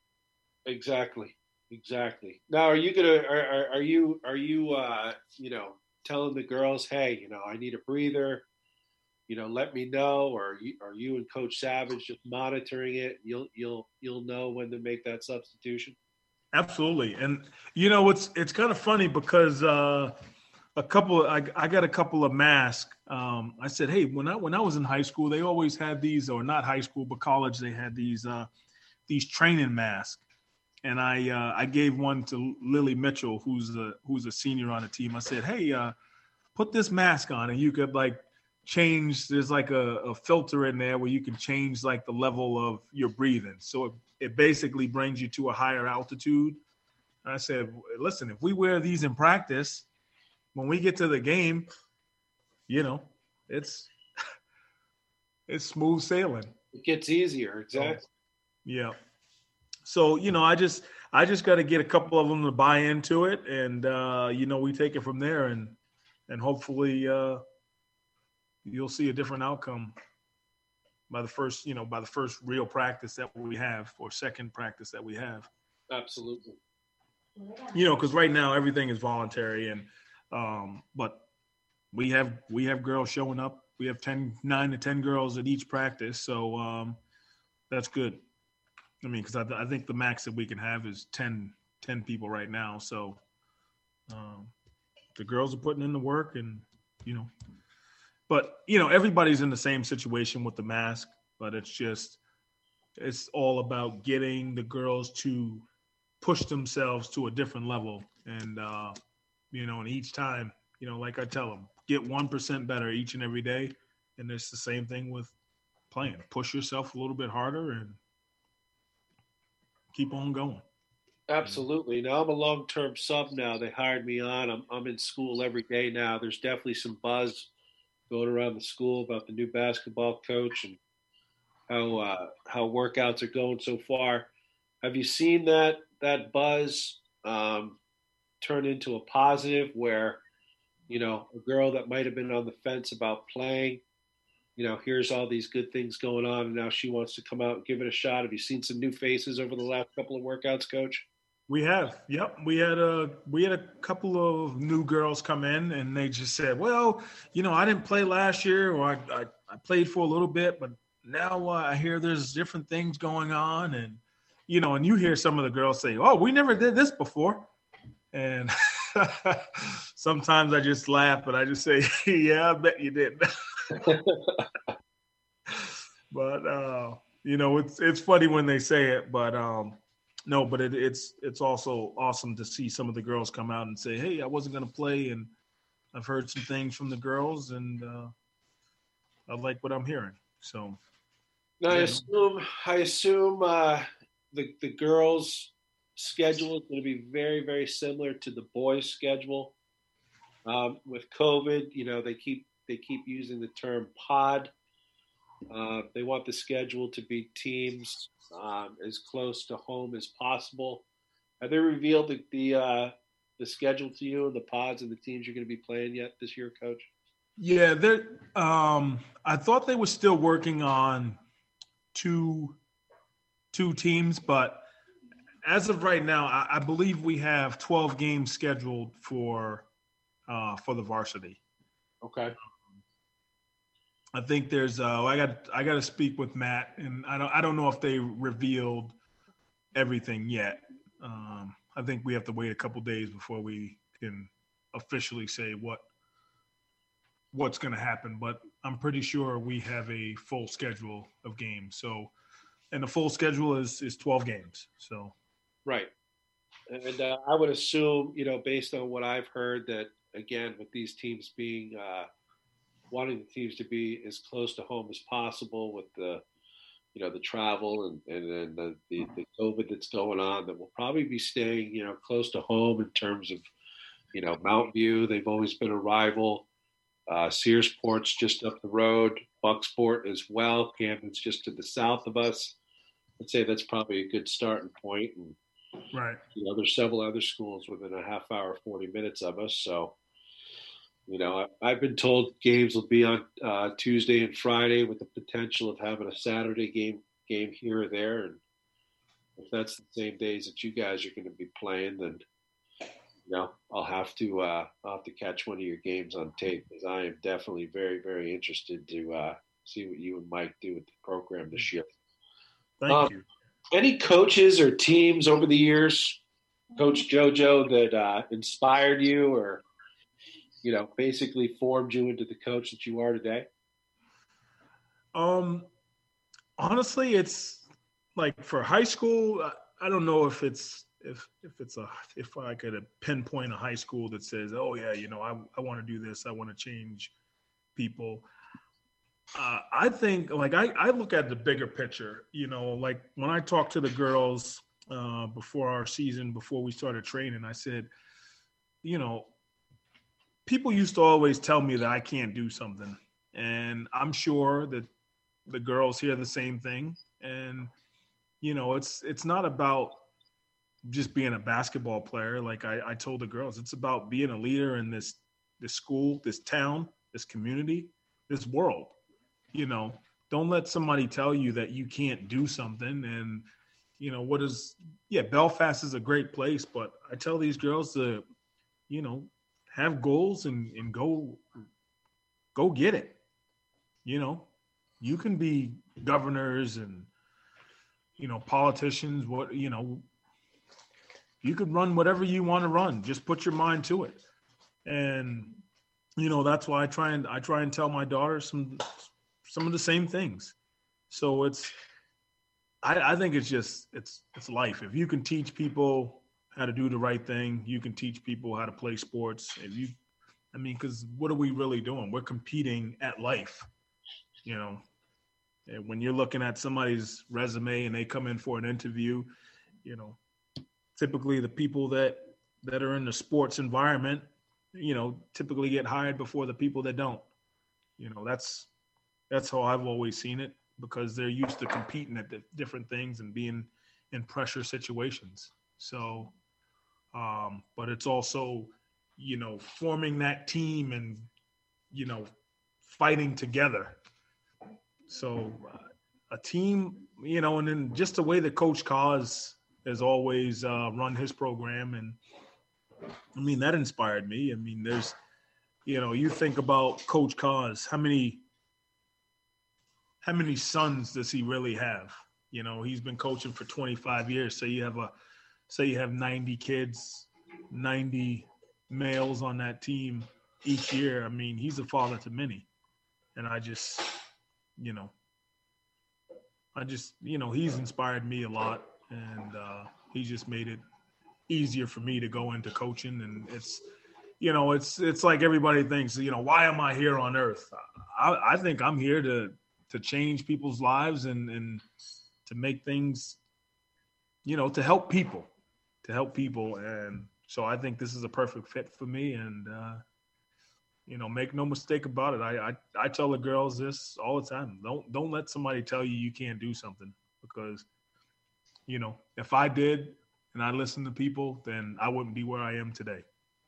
Exactly. Exactly. Now, are you going to, are, are, are you, are you, uh, you know, telling the girls, hey, you know, I need a breather, you know, let me know, or you, are you and Coach Savage just monitoring it? You'll, you'll, you'll know when to make that substitution? Absolutely. And, you know, it's, it's kind of funny because, uh, a couple of, I, I got a couple of masks. Um, I said, hey, when I when I was in high school, they always had these, or not high school, but college, they had these uh, these training masks. And I uh, I gave one to Lily Mitchell, who's a who's a senior on the team. I said, hey, uh, put this mask on, and you could like change. There's like a, a filter in there where you can change like the level of your breathing. So it, it basically brings you to a higher altitude. And I said, listen, if we wear these in practice, when we get to the game, you know, it's it's smooth sailing. It gets easier, exactly. Yeah. So, you know, I just I just got to get a couple of them to buy into it, and uh, you know, we take it from there, and and hopefully uh, you'll see a different outcome by the first, you know, by the first real practice that we have, or second practice that we have. Absolutely. You know, because right now everything is voluntary, and um, but we have we have girls showing up. We have ten, nine to ten girls at each practice, so um, that's good. I mean, because I, th- I think the max that we can have is ten, ten people right now. So um, the girls are putting in the work, and you know, but you know, everybody's in the same situation with the mask. But it's just, it's all about getting the girls to push themselves to a different level, and uh, you know, and each time, you know, like I tell them, get one percent better each and every day, and it's the same thing with playing. Push yourself a little bit harder and keep on going. Absolutely. Now I'm a long-term sub now. They hired me on. I'm I'm in school every day now. There's definitely some buzz going around the school about the new basketball coach and how uh, how workouts are going so far. Have you seen that that buzz um, turn into a positive where, you know, a girl that might have been on the fence about playing, you know, here's all these good things going on, and now she wants to come out and give it a shot? Have you seen some new faces over the last couple of workouts, Coach? We have. Yep. We had a we had a couple of new girls come in, and they just said, well, you know, I didn't play last year, or I, I, I played for a little bit, but now uh, I hear there's different things going on. And, you know, and you hear some of the girls say, oh, we never did this before. And sometimes I just laugh, but I just say, yeah, I bet you did. But, uh, you know, it's it's funny when they say it, but um, no, but it, it's it's also awesome to see some of the girls come out and say, hey, I wasn't going to play, and I've heard some things from the girls, and uh, I like what I'm hearing. So now, I yeah. assume I assume uh, the the girls' schedule is going to be very, very similar to the boys' schedule. Um, with COVID, you know, they keep they keep using the term pod. Uh, they want the schedule to be teams um, as close to home as possible. Have they revealed the the, uh, the schedule to you and the pods and the teams you're going to be playing yet this year, Coach? Yeah, they're. Um, I thought they were still working on two two teams, but as of right now, I, I believe we have twelve games scheduled for uh, for the varsity. Okay. I think there's. Uh, I got. I got to speak with Matt, and I don't. I don't know if they revealed everything yet. Um, I think we have to wait a couple days before we can officially say what what's going to happen. But I'm pretty sure we have a full schedule of games. So, and the full schedule is is twelve games. So, right. And uh, I would assume, you know, based on what I've heard, that again with these teams being. Uh, wanting the teams to be as close to home as possible with the, you know, the travel and, and then the, the, the COVID that's going on, that we'll probably be staying, you know, close to home in terms of, you know, Mountain View. They've always been a rival. Uh, Searsport's just up the road. Bucksport as well. Camden's just to the south of us. I'd say that's probably a good starting point. And, right. you know, there's several other schools within a half hour, forty minutes of us. So, you know, I've been told games will be on uh, Tuesday and Friday with the potential of having a Saturday game game here or there. And if that's the same days that you guys are going to be playing, then, you know, I'll have to uh, I'll have to catch one of your games on tape, because I am definitely very, very interested to uh, see what you and Mike do with the program this year. Thank um, you. Any coaches or teams over the years, Coach JoJo, that uh, inspired you or, you know, basically formed you into the coach that you are today? Um, honestly, it's like for high school, I don't know if it's if if it's a if I could pinpoint a high school that says, oh yeah, you know, I I want to do this, I want to change people. Uh, I think like I I look at the bigger picture. You know, like when I talked to the girls uh, before our season, before we started training, I said, you know, people used to always tell me that I can't do something. And I'm sure that the girls hear the same thing. And, you know, it's it's not about just being a basketball player. Like I, I told the girls, it's about being a leader in this this school, this town, this community, this world. You know, don't let somebody tell you that you can't do something. And, you know, what is, yeah, Belfast is a great place, but I tell these girls to, you know, have goals and, and go, go get it. You know, you can be governors and, you know, politicians, what, you know, you could run whatever you want to run. Just put your mind to it. And, you know, that's why I try and, I try and tell my daughter some, some of the same things. So it's, I, I think it's just, it's, it's life. If you can teach people how to do the right thing, you can teach people how to play sports. If you, I mean, because what are we really doing? We're competing at life, you know. And when you're looking at somebody's resume and they come in for an interview, you know, typically the people that, that are in the sports environment, you know, typically get hired before the people that don't. You know, that's, that's how I've always seen it, because they're used to competing at the different things and being in pressure situations. So, um, but it's also, you know, forming that team and, you know, fighting together. So uh, a team, you know, and then just the way that Coach Cause has always uh, run his program. And I mean, that inspired me. I mean, there's, you know, you think about Coach Cause, how many, how many sons does he really have? You know, he's been coaching for twenty-five years. So you have a, say you have ninety kids, ninety males on that team each year. I mean, he's a father to many. And I just, you know, I just, you know, he's inspired me a lot, and uh, he just made it easier for me to go into coaching. And it's, you know, it's, it's like everybody thinks, you know, why am I here on earth? I, I think I'm here to, to change people's lives and, and to make things, you know, to help people, to help people. And so I think this is a perfect fit for me. And, uh, you know, make no mistake about it. I, I, I tell the girls this all the time. Don't, don't let somebody tell you you can't do something, because, you know, if I did and I listened to people, then I wouldn't be where I am today.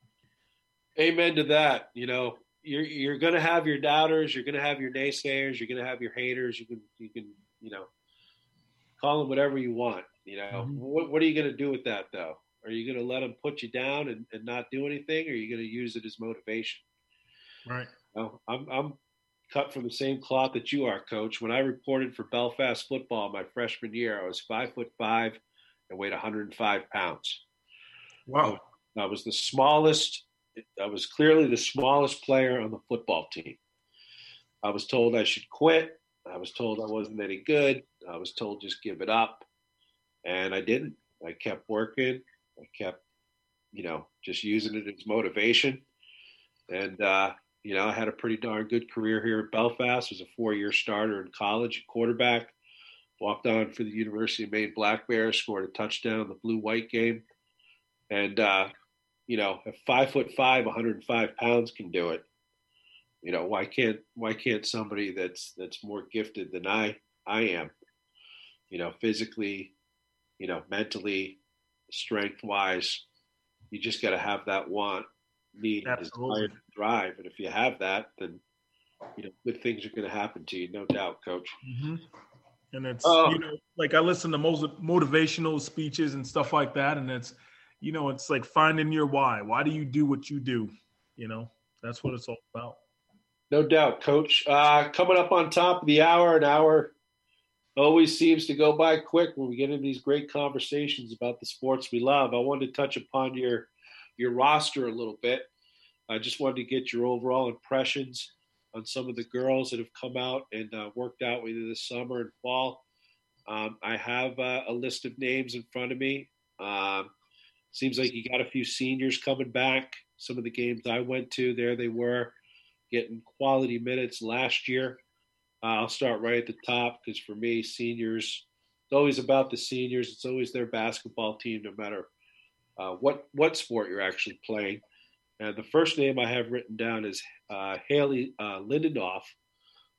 Amen to that. You know, you're, you're going to have your doubters. You're going to have your naysayers. You're going to have your haters. You can, you can, you know, call them whatever you want. You know, mm-hmm. what, what are you going to do with that though? Are you going to let them put you down and, and not do anything? Or are you going to use it as motivation? Right. Well, I'm I'm cut from the same cloth that you are, Coach. When I reported for Belfast football my freshman year, I was five foot five and weighed one hundred five pounds. Wow. I was the smallest. I was clearly the smallest player on the football team. I was told I should quit. I was told I wasn't any good. I was told just give it up, and I didn't. I kept working. I kept, you know, just using it as motivation, and. uh You know, I had a pretty darn good career here at Belfast. I was a four-year starter in college, quarterback. Walked on for the University of Maine Black Bears, scored a touchdown in the blue-white game. And, uh, you know, if five foot five, one hundred five pounds can do it, you know, why can't why can't somebody that's that's more gifted than I I am, you know, physically, you know, mentally, strength-wise, you just got to have that want. Need desire to drive, and if you have that, then you know good things are going to happen to you, no doubt, Coach. Mm-hmm. And it's oh. you know, like I listen to most motivational speeches and stuff like that, and it's you know, it's like finding your why. Why do you do what you do? You know, that's what it's all about. No doubt, Coach. Uh, coming up on top of the hour, an hour always seems to go by quick when we get into these great conversations about the sports we love. I wanted to touch upon your. your roster a little bit. I just wanted to get your overall impressions on some of the girls that have come out and uh, worked out either this summer and fall. Um, I have uh, a list of names in front of me. Um, seems like you got a few seniors coming back. Some of the games I went to, there they were, getting quality minutes last year. Uh, I'll start right at the top because for me, seniors, it's always about the seniors. It's always their basketball team, no matter Uh, what what sport you're actually playing. And the first name I have written down is uh, Haley uh, Lindenoff,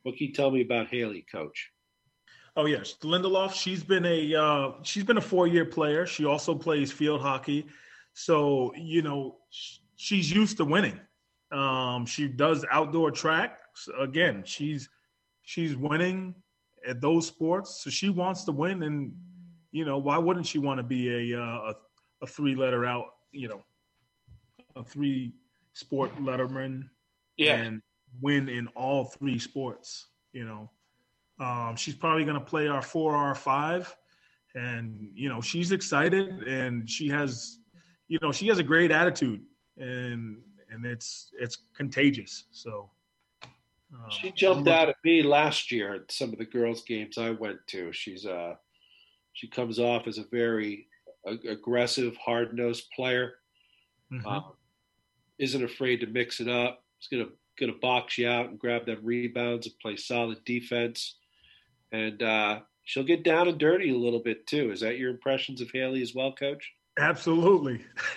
What can you tell me about Haley, Coach? Oh yes, Lindelof. She's been a uh, she's been a four-year player. She also plays field hockey, so you know she's used to winning. Um, she does outdoor track. Again, she's she's winning at those sports, so she wants to win. And you know, why wouldn't she want to be a uh, a, a three-letter out? You know, a three-sport letterman, yeah. and win in all three sports. You know. Um, she's probably going to play our four R five, and you know she's excited, and she has, you know, she has a great attitude, and and it's it's contagious. So um, she jumped out at me last year at some of the girls' games I went to. She's uh she comes off as a very ag- aggressive, hard-nosed player. Mm-hmm. Um, isn't afraid to mix it up. Is gonna gonna box you out and grab them rebounds and play solid defense. And uh, she'll get down and dirty a little bit, too. Is that your impressions of Haley as well, Coach? Absolutely.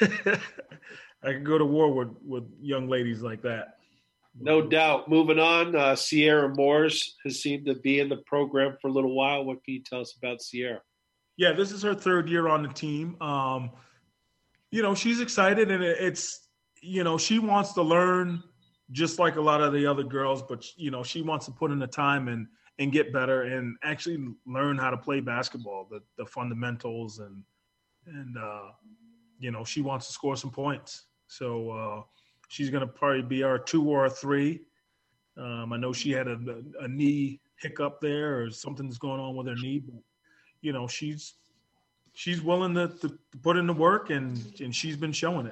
I can go to war with, with young ladies like that. No doubt. Moving on, uh, Sierra Moores has seemed to be in the program for a little while. What can you tell us about Sierra? Yeah, this is her third year on the team. Um, you know, she's excited, and it's, you know, she wants to learn just like a lot of the other girls, but, you know, she wants to put in the time and, and get better and actually learn how to play basketball, the, the fundamentals. And, and uh, you know, she wants to score some points. So uh, she's going to probably be our two or a three. Um, I know she had a, a knee hiccup there or something's going on with her knee. But, you know, she's she's willing to, to put in the work, and, and she's been showing it.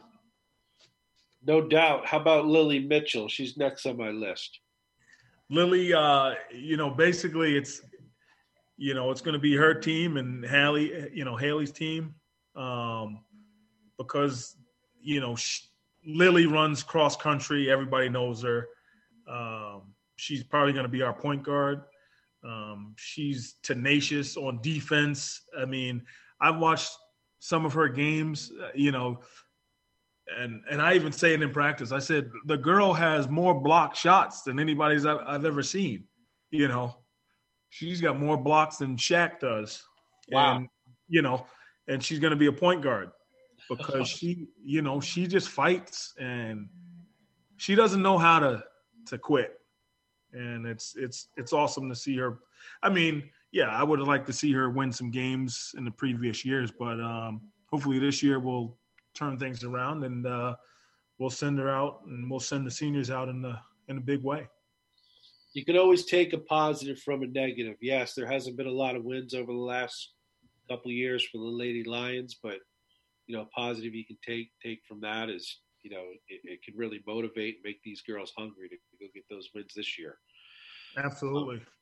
No doubt. How about Lily Mitchell? She's next on my list. Lily, uh, you know, basically it's, you know, it's going to be her team and Haley, you know, Haley's team, um, because, you know, she, Lily runs cross country. Everybody knows her. Um, she's probably going to be our point guard. Um, she's tenacious on defense. I mean, I've watched some of her games, you know, And and I even say it in practice. I said, the girl has more block shots than anybody's I've, I've ever seen. You know, she's got more blocks than Shaq does. Wow. And, you know, and she's going to be a point guard because she, you know, she just fights and she doesn't know how to, to quit. And it's, it's, it's awesome to see her. I mean, yeah, I would have liked to see her win some games in the previous years, but um, hopefully this year we'll turn things around, and uh, we'll send her out, and we'll send the seniors out in the in a big way. You can always take a positive from a negative. Yes, there hasn't been a lot of wins over the last couple of years for the Lady Lions, but you know, positive you can take take from that is, you know, it, it can really motivate and make these girls hungry to go get those wins this year. Absolutely. Um,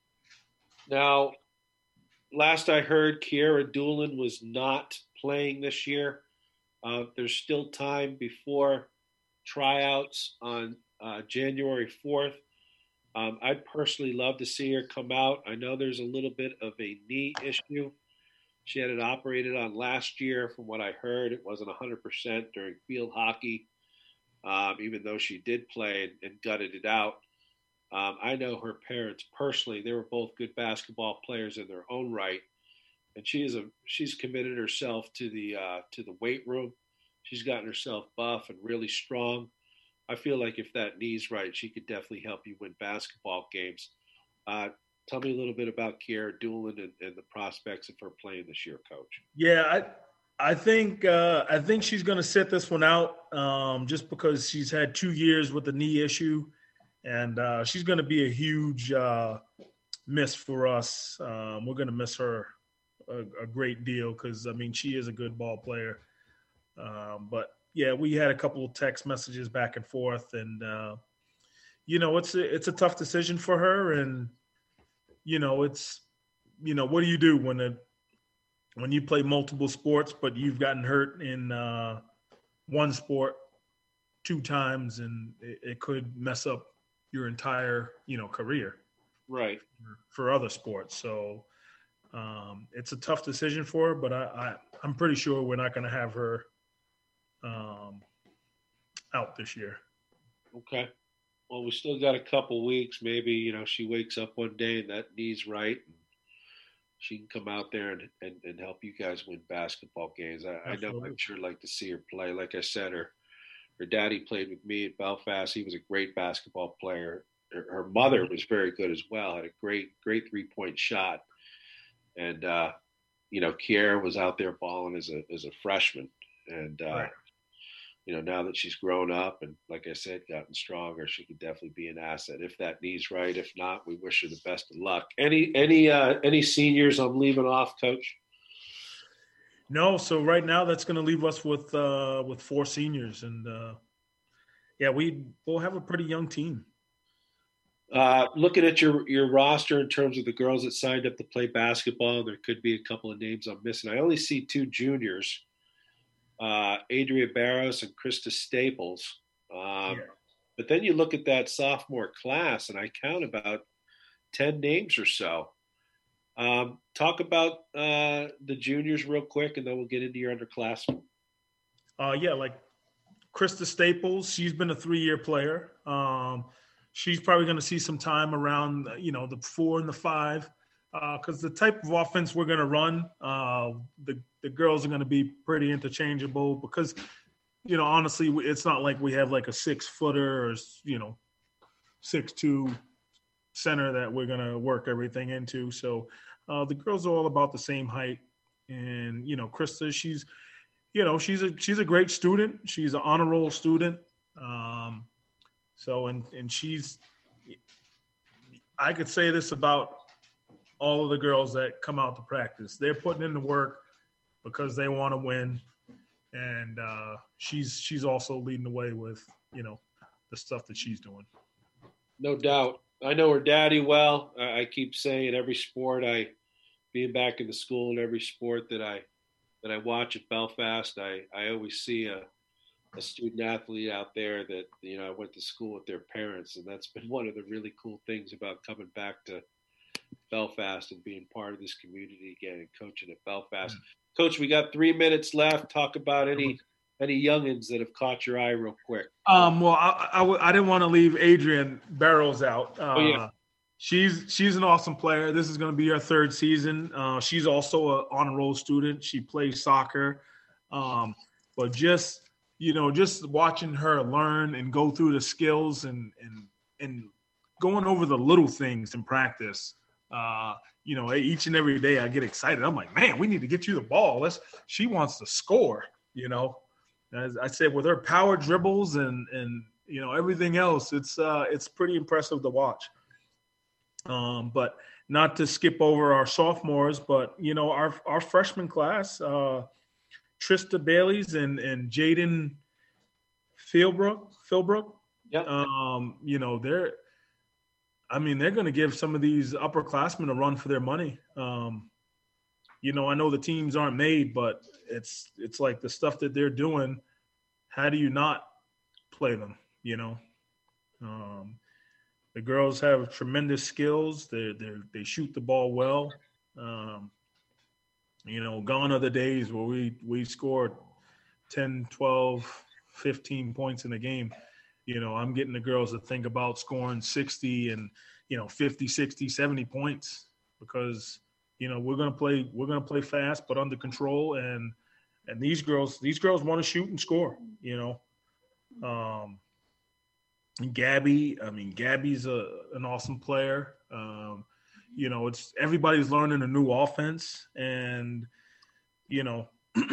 now, last I heard, Kiera Doolin was not playing this year. Uh, there's still time before tryouts on uh, January fourth. Um, I'd personally love to see her come out. I know there's a little bit of a knee issue. She had it operated on last year. From what I heard, it wasn't one hundred percent during field hockey, um, even though she did play and, and gutted it out. Um, I know her parents personally. They were both good basketball players in their own right. And she is a she's committed herself to the uh, to the weight room. She's gotten herself buff and really strong. I feel like if that knee's right, she could definitely help you win basketball games. Uh, tell me a little bit about Kiera Doolin and, and the prospects of her playing this year, Coach. Yeah, I I think uh, I think she's going to sit this one out um, just because she's had two years with the knee issue, and uh, she's going to be a huge uh, miss for us. Um, we're going to miss her A, a great deal because I mean she is a good ball player, um, but yeah, we had a couple of text messages back and forth, and uh, you know it's a, it's a tough decision for her, and you know it's you know what do you do when it when you play multiple sports but you've gotten hurt in uh, one sport two times, and it, it could mess up your entire you know career, right, for, for other sports. So. Um, it's a tough decision for her, but I, I, I'm pretty sure we're not going to have her um, out this year. Okay. well, we still got a couple weeks. Maybe, you know, she wakes up one day and that knee's right, and she can come out there and, and, and help you guys win basketball games. I, I know I'd sure like to see her play. Like I said, her her daddy played with me at Belfast. He was a great basketball player. Her, her mother was very good as well. Had a great, great three-point shot. And, uh, you know, Kiera was out there balling as a as a freshman. And, uh, right. you know, now that she's grown up and, like I said, gotten stronger, she could definitely be an asset if that knee's right. If not, we wish her the best of luck. Any any uh, any seniors I'm leaving off, Coach? No. So right now that's going to leave us with uh, with four seniors. And, uh, yeah, we will have a pretty young team. Uh, looking at your, your roster in terms of the girls that signed up to play basketball, there could be a couple of names I'm missing. I only see two juniors, uh, Adria Barros and Krista Staples. Um, yeah. But then you look at that sophomore class, and I count about ten names or so. Um, talk about uh, the juniors real quick, and then we'll get into your underclassmen. Uh, yeah, like Krista Staples, she's been a three-year player. Um, She's probably going to see some time around, you know, the four and the five, because uh, the type of offense we're going to run, uh, the the girls are going to be pretty interchangeable. Because, you know, honestly, it's not like we have like a six footer or you know, six two center that we're going to work everything into. So uh, the girls are all about the same height, and you know, Krista, she's, you know, she's a she's a great student. She's an honor roll student. Um, So, and, and she's, I could say this about all of the girls that come out to practice. They're putting in the work because they want to win. And uh, she's, she's also leading the way with, you know, the stuff that she's doing. No doubt. I know her daddy well. I keep saying every sport I, being back in the school and every sport that I, that I watch at Belfast, I, I always see a, a student athlete out there that, you know, I went to school with their parents. And that's been one of the really cool things about coming back to Belfast and being part of this community again and coaching at Belfast. Yeah. Coach, we got three minutes left. Talk about any, any youngins that have caught your eye real quick. Um, well, I, I, I didn't want to leave Adrian Barrows out. Uh, oh, yeah. She's, she's an awesome player. This is going to be her third season. Uh, she's also an honor roll student. She plays soccer. Um, but just, you know, just watching her learn and go through the skills and and and going over the little things in practice, uh, you know, each and every day I get excited. I'm like, man, we need to get you the ball. Let's. She wants to score, you know. As I said, with her power dribbles and and you know everything else, it's uh, it's pretty impressive to watch. Um, but not to skip over our sophomores, but you know our our freshman class. Uh, Trista Bailey's and, and Jaden Philbrook, Philbrook. Yeah. Um, you know, they're, I mean, they're going to give some of these upperclassmen a run for their money. Um, you know, I know the teams aren't made, but it's, it's like the stuff that they're doing. How do you not play them? You know, um, the girls have tremendous skills. They they they shoot the ball well. Um, You know, gone are the days where we, we scored ten, twelve, fifteen points in a game. You know, I'm getting the girls to think about scoring sixty and, you know, fifty, sixty, seventy points because, you know, we're going to play, we're going to play fast, but under control. And, and these girls, these girls want to shoot and score, you know. Um, and Gabby, I mean, Gabby's a, an awesome player. Um, You know, it's everybody's learning a new offense, and you know,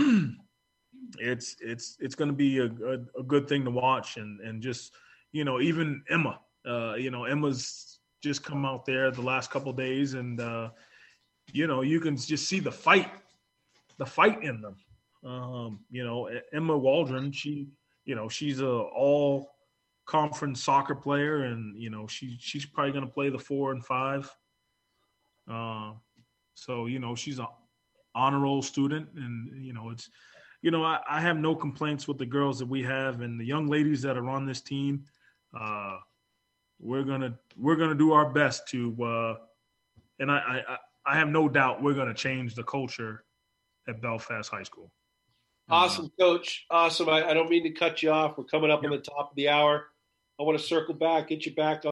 it's it's it's going to be a, a, a good thing to watch, and and just you know, even Emma, uh, you know, Emma's just come out there the last couple of days, and uh, you know, you can just see the fight, the fight in them. Um, you know, Emma Waldron, she, you know, she's a all conference soccer player, and you know, she she's probably going to play the four and five. Uh, so, you know, she's an honor roll student and, you know, it's, you know, I, I have no complaints with the girls that we have and the young ladies that are on this team. Uh, we're going to, we're going to do our best to, uh, and I, I, I have no doubt we're going to change the culture at Belfast High School. Awesome, Coach. Awesome. I, I don't mean to cut you off. We're coming up yep. on the top of the hour. I want to circle back, get you back